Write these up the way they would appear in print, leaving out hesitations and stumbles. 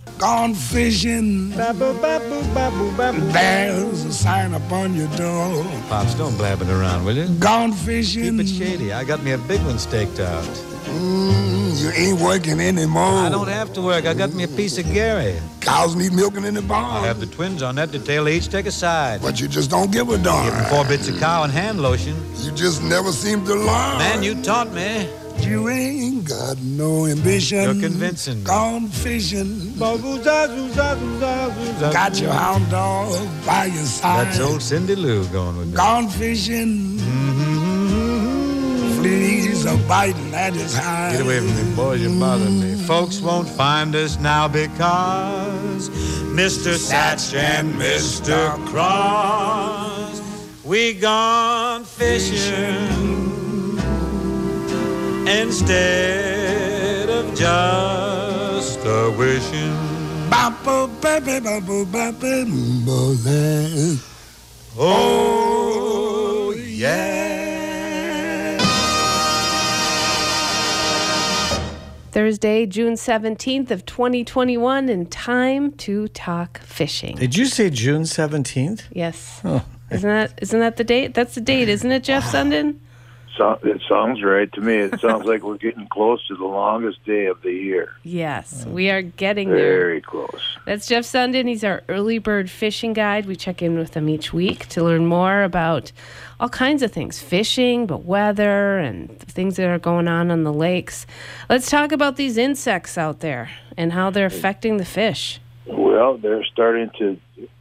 Gone fishing. There's a sign upon your door. Pops, don't blab it around, will you? Gone fishing. Keep it shady. I got me a big one staked out. You ain't working anymore. I don't have to work. I got me a piece of Gary. Cows need milking in the barn. I have the twins on that detail. They each take a side. But you just don't give a darn. Give them 4 bits of cow and hand lotion. You just never seem to learn. Man, you taught me. You ain't got no ambition. You're convincing me. Gone fishing. Got your hound dog by your side. That's old Cindy Lou going with me. Gone fishing. Fleas are biting at his hide. Get away from me, boys. You bother me. Folks won't find us now because Mr. Satch and Mr. Cross, we gone fishing instead of just a wishing. Oh, yeah. Thursday, June 17th of 2021, and time to talk fishing. Did you say June 17th? Yes. Oh. Isn't that the date? That's the date, isn't it, Jeff Sundin? It sounds right to me. It sounds like we're getting close to the longest day of the year. Yes, we are getting there. Very close. That's Jeff Sundin. He's our early bird fishing guide. We check in with him each week to learn more about all kinds of things, fishing, but weather and things that are going on the lakes. Let's talk about these insects out there and how they're affecting the fish. Well, they're starting to,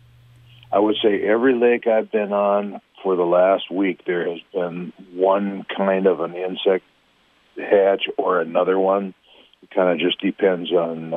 I would say every lake I've been on for the last week, there has been one kind of an insect hatch or another one. It kind of just depends on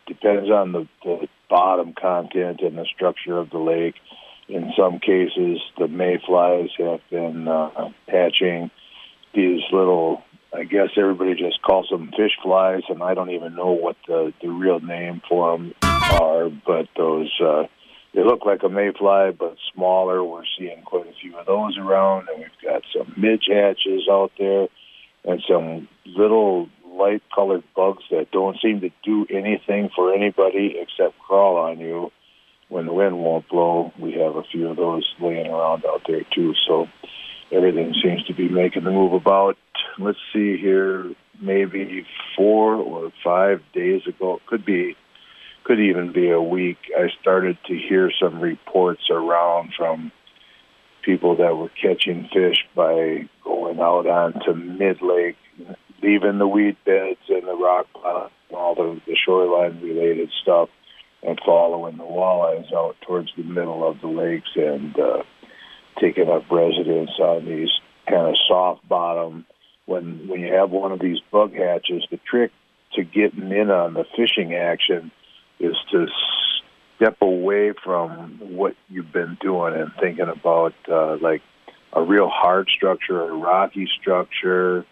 the bottom content and the structure of the lake. In some cases, the mayflies have been hatching these little, I guess everybody just calls them fish flies, and I don't even know what the real name for them are, but those... they look like a mayfly, but smaller. We're seeing quite a few of those around, and we've got some midge hatches out there and some little light-colored bugs that don't seem to do anything for anybody except crawl on you when the wind won't blow. We have a few of those laying around out there, too, so everything seems to be making the move about. Let's see here, maybe 4 or 5 days ago, could even be a week, I started to hear some reports around from people that were catching fish by going out onto mid-lake, leaving the weed beds and the rock pond and all the shoreline-related stuff, and following the walleyes out towards the middle of the lakes and taking up residence on these kind of soft bottom. When you have one of these bug hatches, the trick to getting in on the fishing action is to step away from what you've been doing and thinking about like a real hard structure, a rocky structure,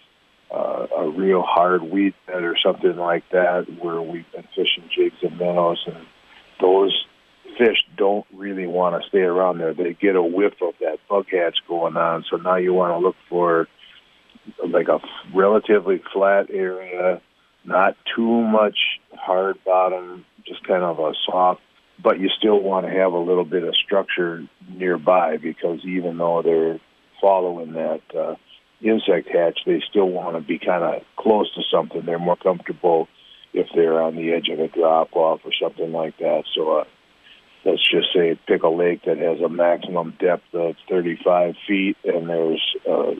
a real hard weed bed or something like that where we've been fishing jigs and minnows, and those fish don't really want to stay around there. They get a whiff of that bug hatch going on, so now you want to look for like a relatively flat area, not too much hard bottom, just kind of a soft, but you still want to have a little bit of structure nearby, because even though they're following that insect hatch, they still want to be kind of close to something. They're more comfortable if they're on the edge of a drop-off or something like that. So let's just say pick a lake that has a maximum depth of 35 feet, and there's a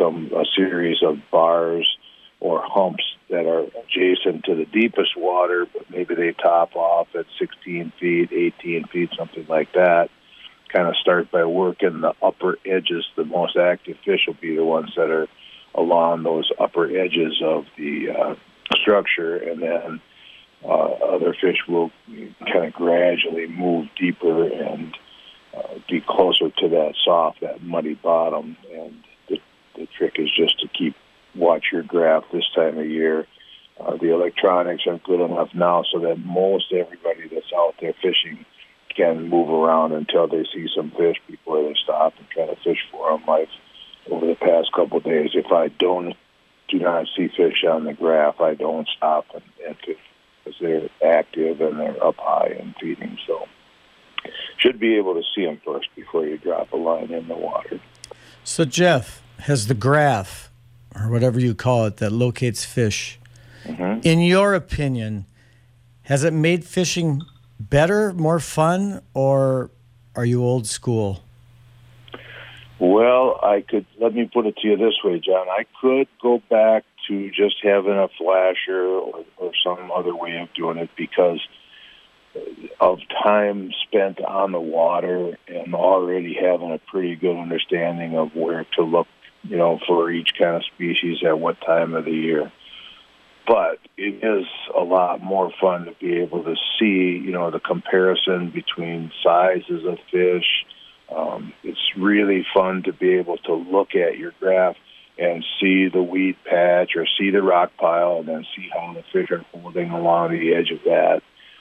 series of bars or humps that are adjacent to the deepest water, but maybe they top off at 16 feet, 18 feet, something like that. Kind of start by working the upper edges. The most active fish will be the ones that are along those upper edges of the structure, and then other fish will kind of gradually move deeper and be closer to that soft, that muddy bottom. And the trick is just to watch your graph this time of year. The electronics are good enough now so that most everybody that's out there fishing can move around until they see some fish before they stop and try to fish for them. Like over the past couple of days, if I do not see fish on the graph, I don't stop and fish, because they're active and they're up high and feeding. So should be able to see them first before you drop a line in the water. So, Jeff, has the graph, or whatever you call it, that locates fish, in your opinion, has it made fishing better, more fun, or are you old school? Well, let me put it to you this way, John. I could go back to just having a flasher or some other way of doing it because of time spent on the water and already having a pretty good understanding of where to look, for each kind of species at what time of the year. But it is a lot more fun to be able to see, the comparison between sizes of fish. It's really fun to be able to look at your graph and see the weed patch or see the rock pile and then see how the fish are holding along the edge of that.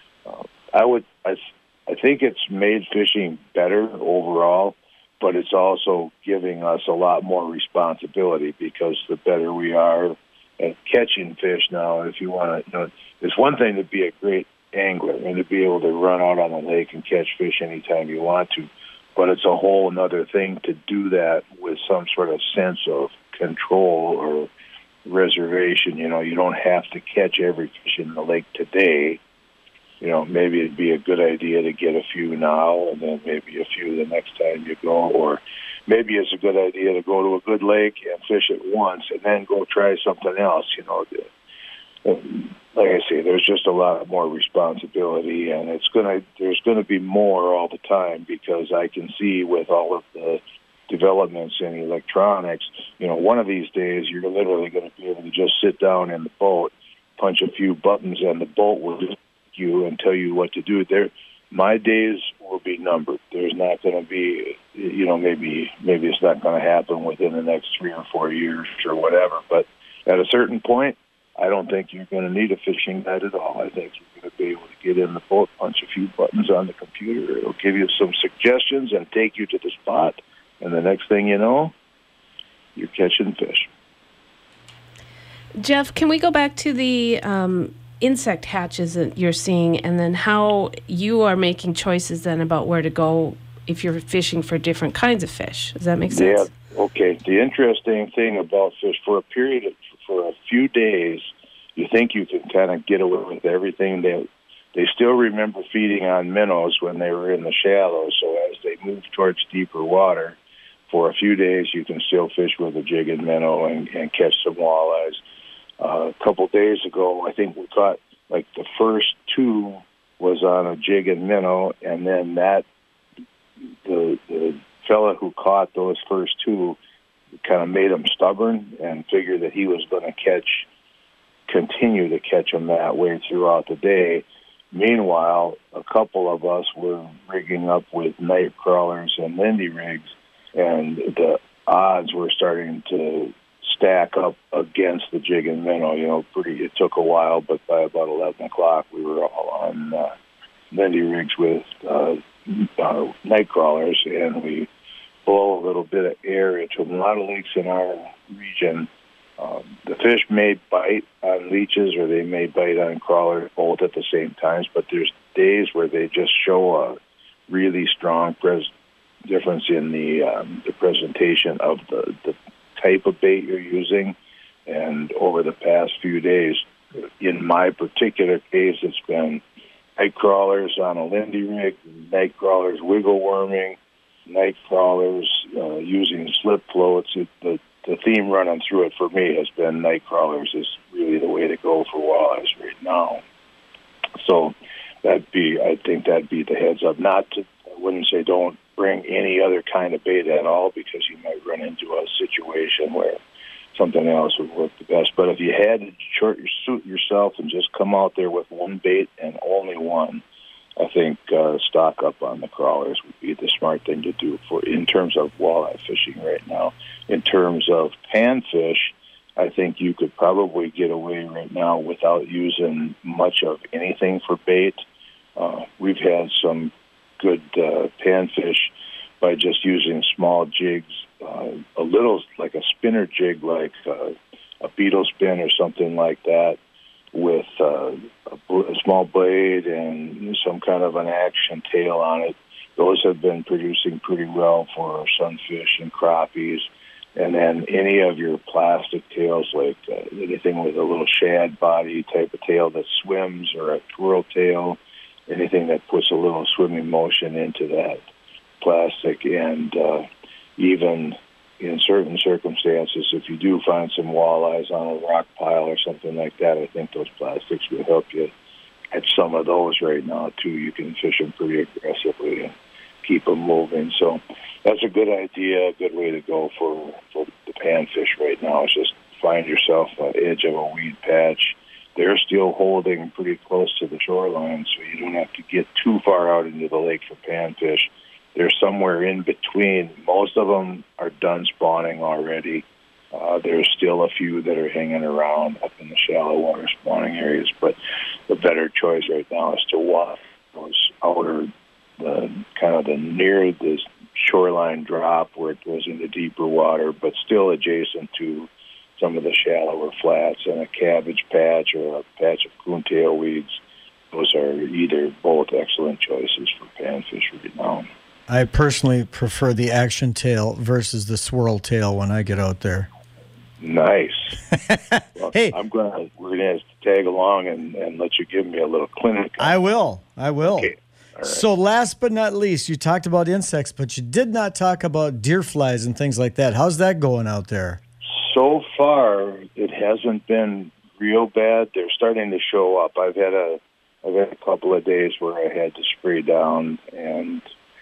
I think it's made fishing better overall, but it's also giving us a lot more responsibility because the better we are at catching fish now. If you want to, it's one thing to be a great angler and to be able to run out on the lake and catch fish anytime you want to, but it's a whole another thing to do that with some sort of sense of control or reservation. You don't have to catch every fish in the lake today. Maybe it'd be a good idea to get a few now and then maybe a few the next time you go, or maybe it's a good idea to go to a good lake and fish it once and then go try something else. Like I say, there's just a lot more responsibility, and there's gonna be more all the time because I can see with all of the developments in electronics, one of these days you're literally going to be able to just sit down in the boat, punch a few buttons, and the boat will just you and tell you what to do. My days will be numbered. There's not going to be, maybe it's not going to happen within the next 3 or 4 years or whatever. But at a certain point, I don't think you're going to need a fishing guide at all. I think you're going to be able to get in the boat, punch a few buttons on the computer. It'll give you some suggestions and take you to the spot. And the next thing you know, you're catching fish. Jeff, can we go back to the insect hatches that you're seeing and then how you are making choices then about where to go if you're fishing for different kinds of fish? Does that make sense? Yeah, okay. The interesting thing about fish, for a few days, you think you can kind of get away with everything. They still remember feeding on minnows when they were in the shallows, so as they move towards deeper water, for a few days you can still fish with a jig and minnow and catch some walleyes. A couple days ago, I think we caught, the first 2 was on a jig and minnow, and then the fella who caught those first 2 kind of made him stubborn and figured that he was going to continue to catch them that way throughout the day. Meanwhile, a couple of us were rigging up with night crawlers and Lindy rigs, and the odds were starting to stack up against the jig and minnow. It took a while, but by about 11 o'clock, we were all on Lindy rigs with night crawlers, and we blow a little bit of air into a lot of lakes in our region. The fish may bite on leeches or they may bite on crawlers both at the same times, but there's days where they just show a really strong difference in the presentation of the type of bait you're using. And over the past few days, in my particular case, it's been night crawlers on a Lindy rig, night crawlers wiggle worming, night crawlers using slip floats. The theme running through it for me has been night crawlers is really the way to go for walleyes right now. So I think that'd be the heads up. I wouldn't say don't bring any other kind of bait at all, because you might run into a situation where something else would work the best. But if you had to suit yourself and just come out there with one bait and only one, I think stock up on the crawlers would be the smart thing to do in terms of walleye fishing right now. In terms of panfish, I think you could probably get away right now without using much of anything for bait. We've had some good panfish by just using small jigs, a little like a spinner jig, like a beetle spin or something like that, with a small blade and some kind of an action tail on it. Those have been producing pretty well for sunfish and crappies. And then any of your plastic tails, like anything with a little shad body type of tail that swims, or a twirl tail, anything that puts a little swimming motion into that plastic. And even in certain circumstances, if you do find some walleyes on a rock pile or something like that, I think those plastics will help you catch some of those right now, too. You can fish them pretty aggressively and keep them moving. So that's a good idea, a good way to go for the panfish right now, is just find yourself an edge of a weed patch. They're still holding pretty close to the shoreline, so you don't have to get too far out into the lake for panfish. They're somewhere in between. Most of them are done spawning already. There's still a few that are hanging around up in the shallow water spawning areas, but the better choice right now is to walk those outer, the near the shoreline drop where it goes into deeper water, but still adjacent to some of the shallower flats, and a cabbage patch or a patch of coontail weeds. Those are both excellent choices for panfish right now. I personally prefer the action tail versus the swirl tail when I get out there. Nice. Well, Hey, we're gonna tag along and let you give me a little clinic. I will. Okay. All right. So last but not least, you talked about insects, but you did not talk about deer flies and things like that. How's that going out there? So far, it hasn't been real bad. They're starting to show up. I've had a couple of days where I had to spray down, and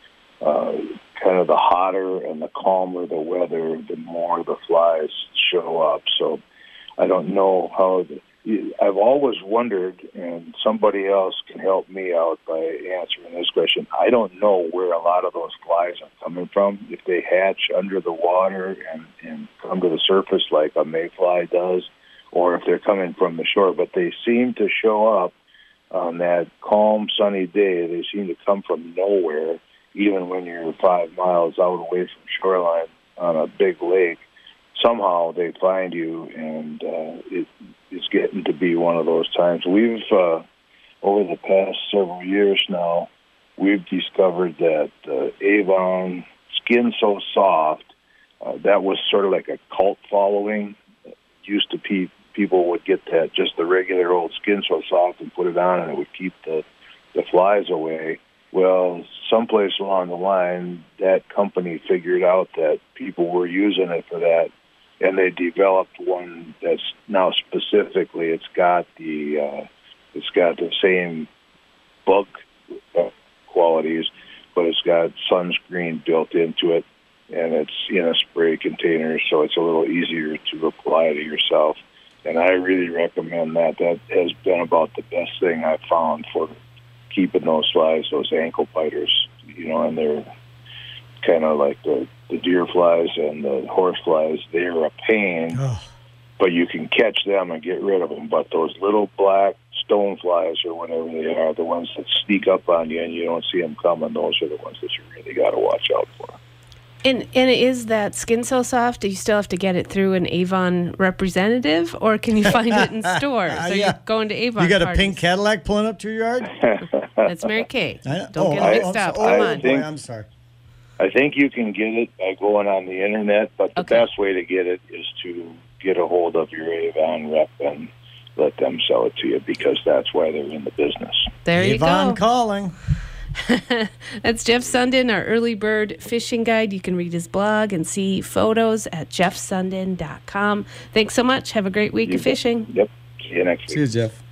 kind of the hotter and the calmer the weather, the more the flies show up. So I don't know how. I've always wondered, and somebody else can help me out by answering this question. I don't know where a lot of those flies are coming from. If they hatch under the water and come to the surface like a mayfly does, or if they're coming from the shore. But they seem to show up on that calm, sunny day. They seem to come from nowhere, even when you're 5 miles out away from shoreline on a big lake. Somehow they find you, and it's getting to be one of those times. We've, over the past several years now, we've discovered that Avon Skin So Soft, that was sort of like a cult following. Used to people would get that, just the regular old Skin So Soft, and put it on, and it would keep the flies away. Well, someplace along the line, that company figured out that people were using it for that, and they developed one that's now specifically, it's got the same bug qualities, but it's got sunscreen built into it, and it's in a spray container, so it's a little easier to apply to yourself. And I really recommend that. That has been about the best thing I've found for keeping those flies, those ankle biters, and they're kind of like the deer flies and the horse flies. They're a pain, but you can catch them and get rid of them. But those little black stone flies, or whatever they are, the ones that sneak up on you and you don't see them coming, those are the ones that you really got to watch out for. And is that Skin So Soft? Do you still have to get it through an Avon representative, or can you find it in stores? Are you going to Avon? You got parties? a pink Cadillac pulling up to your yard? That's Mary Kay. Don't get it mixed up. Come on. I'm sorry. I think you can get it by going on the internet, but the best way to get it is to get a hold of your Avon rep and let them sell it to you, because that's why they're in the business. There you go. Avon calling. That's Jeff Sundin, our early bird fishing guide. You can read his blog and see photos at jeffsundin.com. Thanks so much. Have a great week of fishing. Yep. See you next week. See you, Jeff.